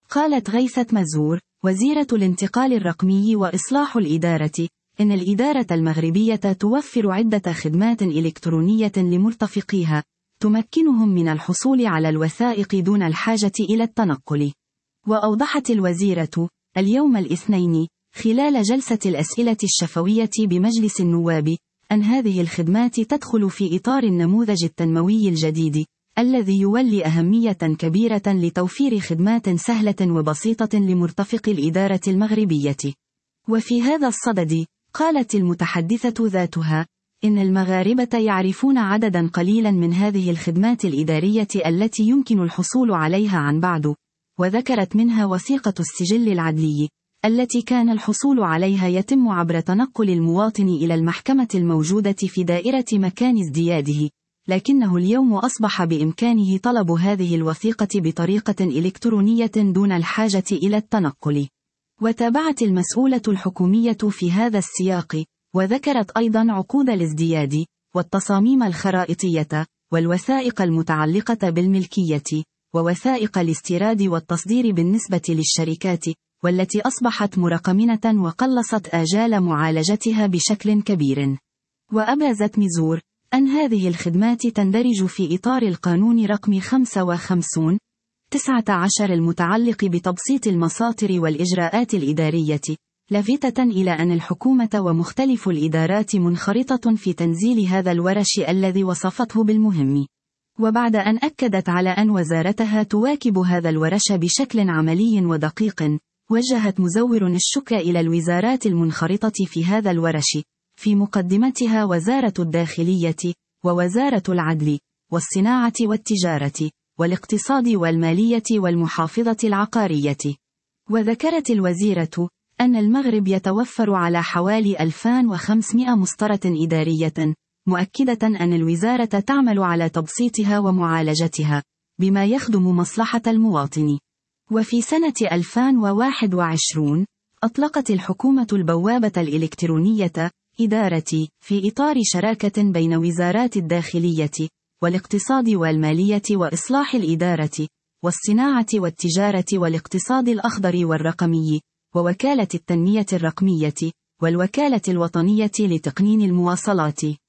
قالت غيثة مزور وزيرة الانتقال الرقمي وإصلاح الإدارة إن الإدارة المغربية توفر عدة خدمات إلكترونية لمرتفقيها تمكنهم من الحصول على الوثائق دون الحاجة إلى التنقل. وأوضحت الوزيرة اليوم الاثنين خلال جلسة الأسئلة الشفوية بمجلس النواب أن هذه الخدمات تدخل في إطار النموذج التنموي الجديد الذي يولي أهمية كبيرة لتوفير خدمات سهلة وبسيطة لمرتفق الإدارة المغربية. وفي هذا الصدد قالت المتحدثة ذاتها إن المغاربة يعرفون عددا قليلا من هذه الخدمات الإدارية التي يمكن الحصول عليها عن بعد، وذكرت منها وثيقة السجل العدلي التي كان الحصول عليها يتم عبر تنقل المواطن إلى المحكمة الموجودة في دائرة مكان ازدياده، لكنه اليوم أصبح بإمكانه طلب هذه الوثيقة بطريقة إلكترونية دون الحاجة إلى التنقل. وتابعت المسؤولة الحكومية في هذا السياق، وذكرت أيضا عقود الازدياد، والتصاميم الخرائطية، والوثائق المتعلقة بالملكية، ووثائق الاستيراد والتصدير بالنسبة للشركات، والتي أصبحت مرقمنة وقلصت آجال معالجتها بشكل كبير. وأبرزت مزور أن هذه الخدمات تندرج في إطار القانون رقم 55/19 المتعلق بتبسيط المساطر والإجراءات الإدارية، لافتة إلى أن الحكومة ومختلف الإدارات منخرطة في تنزيل هذا الورش الذي وصفته بالمهم. وبعد أن أكدت على أن وزارتها تواكب هذا الورش بشكل عملي ودقيق، وجهت مزور الشكر إلى الوزارات المنخرطة في هذا الورش، في مقدمتها وزارة الداخلية، ووزارة العدل، والصناعة والتجارة، والاقتصاد والمالية والمحافظة العقارية. وذكرت الوزيرة أن المغرب يتوفر على حوالي 2500 مسطرة إدارية، مؤكدة أن الوزارة تعمل على تبسيطها ومعالجتها بما يخدم مصلحة المواطن. وفي سنة 2021 أطلقت الحكومة البوابة الإلكترونية إدارتي في إطار شراكة بين وزارات الداخلية، والاقتصاد والمالية وإصلاح الإدارة، والصناعة والتجارة والاقتصاد الأخضر والرقمي، ووكالة التنمية الرقمية، والوكالة الوطنية لتقنين المواصلات.